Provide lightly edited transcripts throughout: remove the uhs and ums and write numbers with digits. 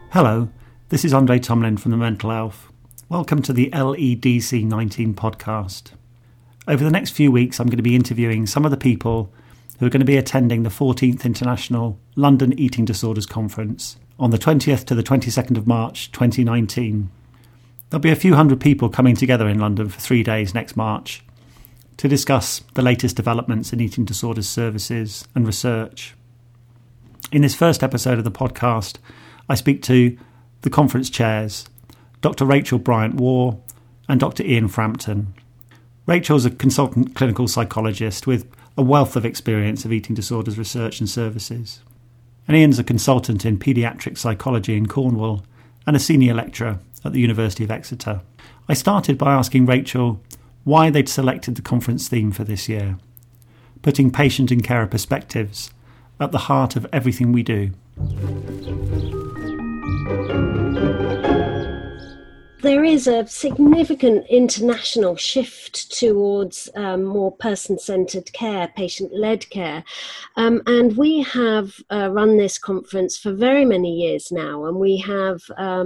Hello, this is Andre Tomlin from the Mental Elf. Welcome to the LEDC 19 podcast. Over the next few weeks, I'm going to be interviewing some of the people who are going to be attending the 14th International London Eating Disorders Conference on the 20th to the 22nd of March 2019. There'll be a few hundred people coming together in London for 3 days next March to discuss the latest developments in eating disorders services and research. In this first episode of the podcast, I speak to the conference chairs, Dr. Rachel Bryant-Waugh and Dr. Ian Frampton. Rachel is a consultant clinical psychologist with a wealth of experience of eating disorders research and services. And Ian's a consultant in paediatric psychology in Cornwall and a senior lecturer at the University of Exeter. I started by asking Rachel why they'd selected the conference theme for this year, putting patient and carer perspectives at the heart of everything we do. There is a significant international shift towards more person-centred care, patient-led care. And we have run this conference for very many years now, and we have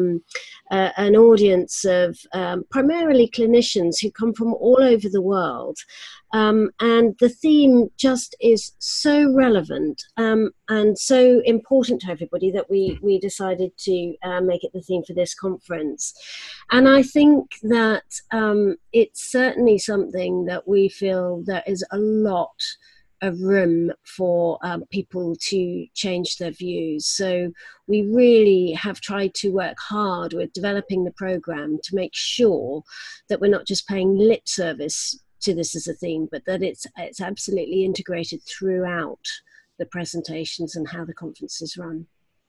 an audience of primarily clinicians who come from all over the world. And the theme just is so relevant and so important to everybody that we decided to make it the theme for this conference. And I think that it's certainly something that we feel there is a lot of room for people to change their views. So we really have tried to work hard with developing the programme to make sure that we're not just paying lip service to this as a theme, but that it's absolutely integrated throughout the presentations and how the conference is run.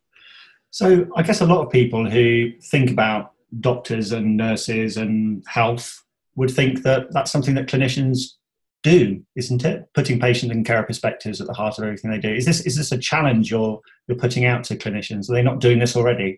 So I guess a lot of people who think about doctors and nurses and health would think that that's something that clinicians do, isn't it? Putting patient and carer perspectives at the heart of everything they do. Is this a challenge you're putting out to clinicians? Are they not doing this already?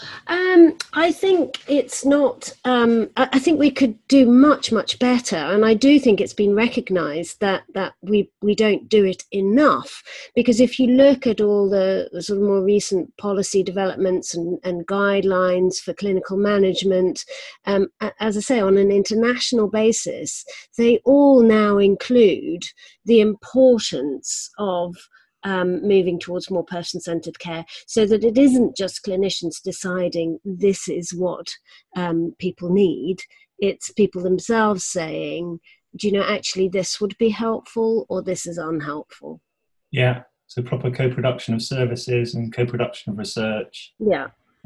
I think it's not. I think we could do much better, and I do think it's been recognised that we don't do it enough. Because if you look at all the sort of more recent policy developments and guidelines for clinical management, as I say, on an international basis, they all now include the importance of moving towards more person-centred care, so that it isn't just clinicians deciding this is what people need. It's people themselves saying, do you know, actually this would be helpful or this is unhelpful. Yeah, so proper co-production of services and co-production of research. Yeah.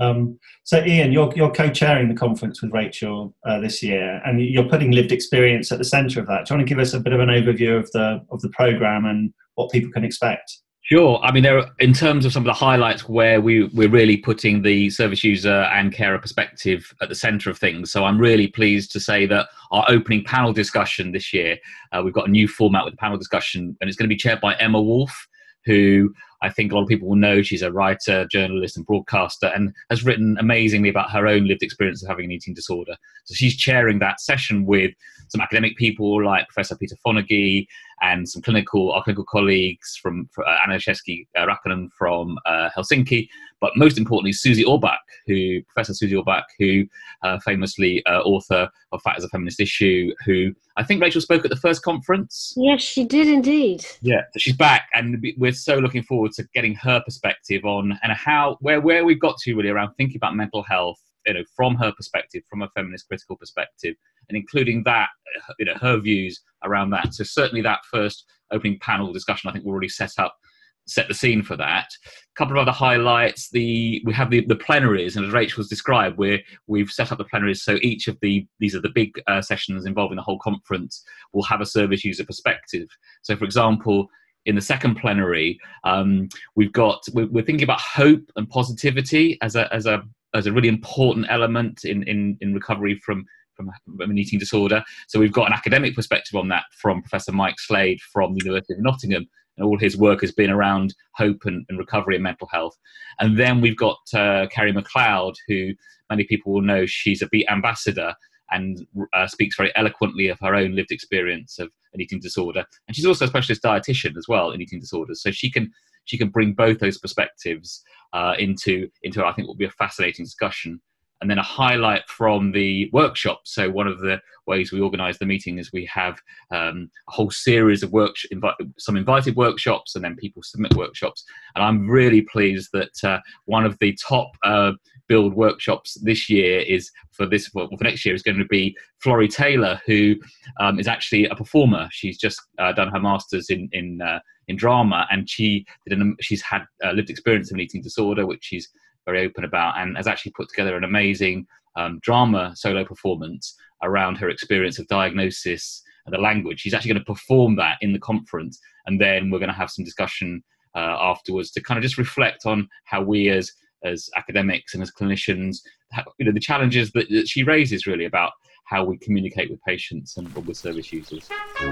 So Ian, you're co-chairing the conference with Rachel this year, and you're putting lived experience at the centre of that. Do you want to give us a bit of an overview of the programme and what people can expect? Sure. I mean, in terms of some of the highlights where we're really putting the service user and carer perspective at the centre of things. So I'm really pleased to say that our opening panel discussion this year, we've got a new format with a panel discussion, and it's going to be chaired by Emma Wolf, who I think a lot of people will know. She's a writer, journalist and broadcaster, and has written amazingly about her own lived experience of having an eating disorder. So she's chairing that session with some academic people like Professor Peter Fonagy and some our clinical colleagues from Anna Sheski-Rakkonen from Helsinki, but most importantly, Professor Susie Orbach, who famously author of Fat as a Feminist Issue, who I think Rachel spoke at the first conference. Yes, she did indeed. Yeah, so she's back, and we're so looking forward to getting her perspective on and where we've got to really around thinking about mental health, from her perspective, from a feminist critical perspective, and including that, her views around that. So certainly that first opening panel discussion, I think, will really set the scene for that. A couple of other highlights: we have the plenaries, and as Rachel's described, we've set up the plenaries. So each of these are the big sessions involving the whole conference will have a service user perspective. So, for example, in the second plenary, we're thinking about hope and positivity as a really important element in recovery from an eating disorder. So we've got an academic perspective on that from Professor Mike Slade from the University of Nottingham, and all his work has been around hope and recovery and mental health. And then we've got Kerry McLeod, who many people will know. She's a Beat ambassador and speaks very eloquently of her own lived experience of an eating disorder. And she's also a specialist dietitian as well in eating disorders. So she can she can bring both those perspectives into I think will be a fascinating discussion. And then a highlight from the workshop. So one of the ways we organise the meeting is we have a whole series of some invited workshops, and then people submit workshops. And I'm really pleased that one of the top build workshops this year is for next year is going to be Florrie Taylor, who is actually a performer. She's just done her masters in drama, and she's had lived experience of an eating disorder, which she's very open about, and has actually put together an amazing drama solo performance around her experience of diagnosis and the language. She's actually going to perform that in the conference, and then we're going to have some discussion afterwards to kind of just reflect on how we as academics and as clinicians, the challenges that she raises really about how we communicate with patients and with service users.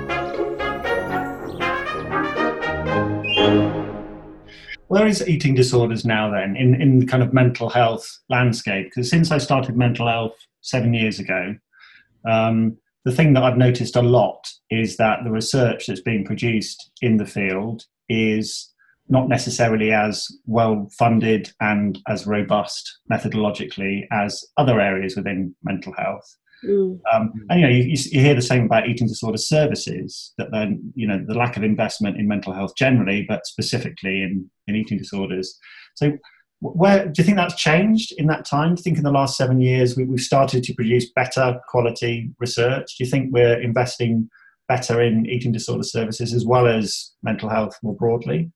Where is eating disorders now then in the kind of mental health landscape? Because since I started mental health 7 years ago, the thing that I've noticed a lot is that the research that's being produced in the field is not necessarily as well funded and as robust methodologically as other areas within mental health. And you hear the same about eating disorder services, that then the lack of investment in mental health generally, but specifically in eating disorders. So where do you think that's changed in that time? Do you think in the last 7 years we've started to produce better quality research? Do you think we're investing better in eating disorder services as well as mental health more broadly?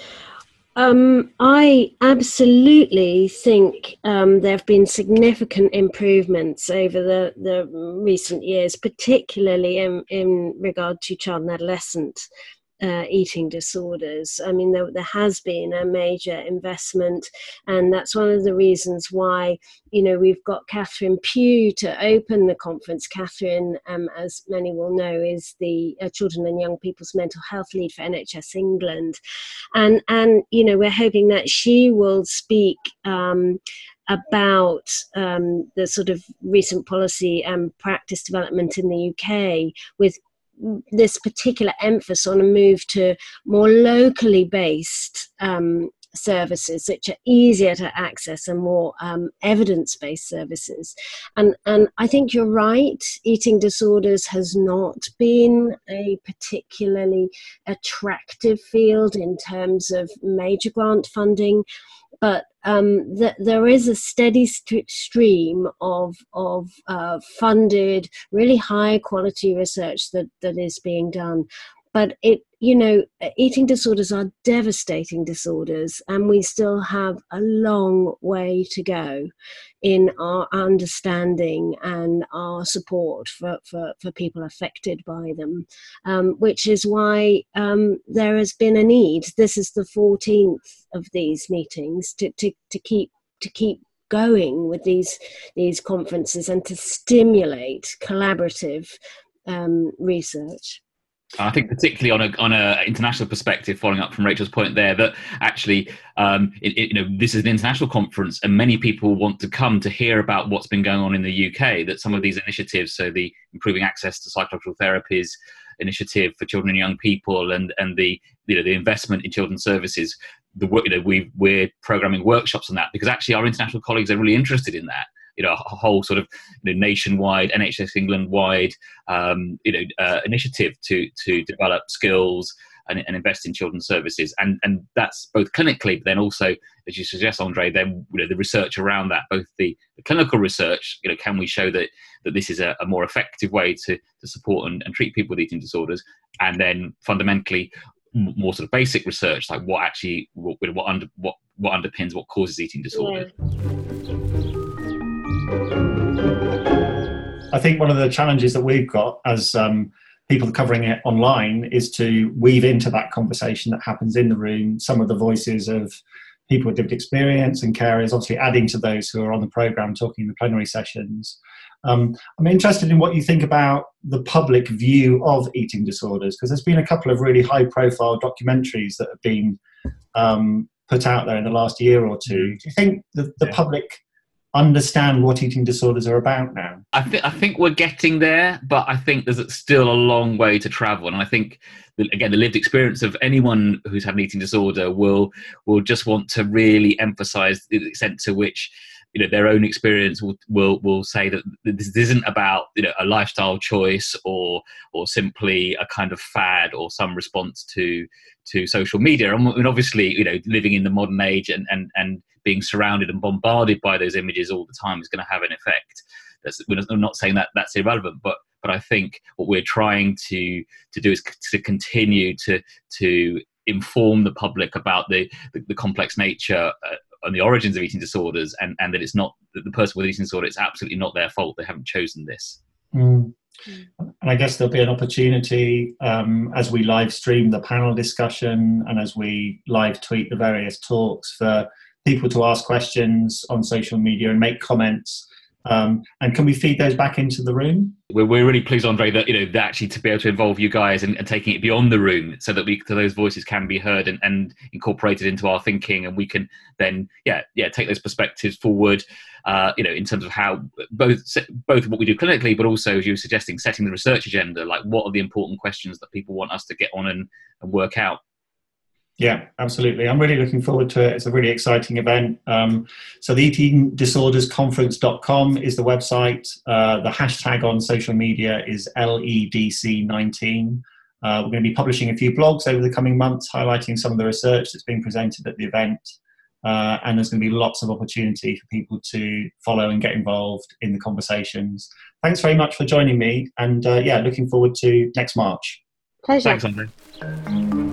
I absolutely think there have been significant improvements over the recent years, particularly in regard to child and adolescent eating disorders. I mean, there has been a major investment, and that's one of the reasons why, we've got Catherine Pugh to open the conference. Catherine, as many will know, is the Children and Young People's Mental Health Lead for NHS England. And we're hoping that she will speak about the sort of recent policy and practice development in the UK, with this particular emphasis on a move to more locally based services, which are easier to access and more evidence-based services. And I think you're right, eating disorders has not been a particularly attractive field in terms of major grant funding, but there is a steady stream of funded, really high quality research that is being done. But eating disorders are devastating disorders, and we still have a long way to go in our understanding and our support for people affected by them, which is why there has been a need. This is the 14th of these meetings to keep going with these conferences and to stimulate collaborative research. I think particularly on a international perspective, following up from Rachel's point there, that actually, this is an international conference and many people want to come to hear about what's been going on in the UK, that some of these initiatives, so the Improving Access to Psychological Therapies initiative for children and young people, and the investment in children's services, we're programming workshops on that because actually our international colleagues are really interested in that. A whole sort of nationwide, NHS England-wide, initiative to develop skills and invest in children's services, and that's both clinically, but then also, as you suggest, Andre, then the research around that, both the clinical research, can we show that this is a more effective way to support and treat people with eating disorders, and then fundamentally more sort of basic research, like what underpins what causes eating disorders. Yeah. I think one of the challenges that we've got as people covering it online is to weave into that conversation that happens in the room some of the voices of people with lived experience and carers, obviously adding to those who are on the programme talking in the plenary sessions. I'm interested in what you think about the public view of eating disorders, because there's been a couple of really high-profile documentaries that have been put out there in the last year or two. Do you think the public understand what eating disorders are about now? I think we're getting there, but I think there's still a long way to travel. And I think, again, the lived experience of anyone who's had an eating disorder will just want to really emphasise the extent to which, you know, their own experience will say that this isn't about, you know, a lifestyle choice or simply a kind of fad or some response to social media. And obviously, you know, living in the modern age and being surrounded and bombarded by those images all the time is going to have an effect. I'm not saying that that's irrelevant, but I think what we're trying to do is to continue to inform the public about the complex nature and the origins of eating disorders, and that it's not that the person with eating disorder, it's absolutely not their fault. They haven't chosen this. And I guess there'll be an opportunity as we live stream the panel discussion and as we live tweet the various talks for people to ask questions on social media and make comments. And can we feed those back into the room? We're really pleased, Andre, that, you know, that actually to be able to involve you guys and taking it beyond the room, so that those voices can be heard and incorporated into our thinking, and we can then take those perspectives forward. You know, in terms of how both what we do clinically, but also, as you were suggesting, setting the research agenda. Like, what are the important questions that people want us to get on and work out? Yeah, absolutely. I'm really looking forward to it. It's a really exciting event. So the eatingdisordersconference.com is the website. The hashtag on social media is LEDC19. We're going to be publishing a few blogs over the coming months highlighting some of the research that's been presented at the event. And there's going to be lots of opportunity for people to follow and get involved in the conversations. Thanks very much for joining me. And looking forward to next March. Pleasure. Thanks, Andre.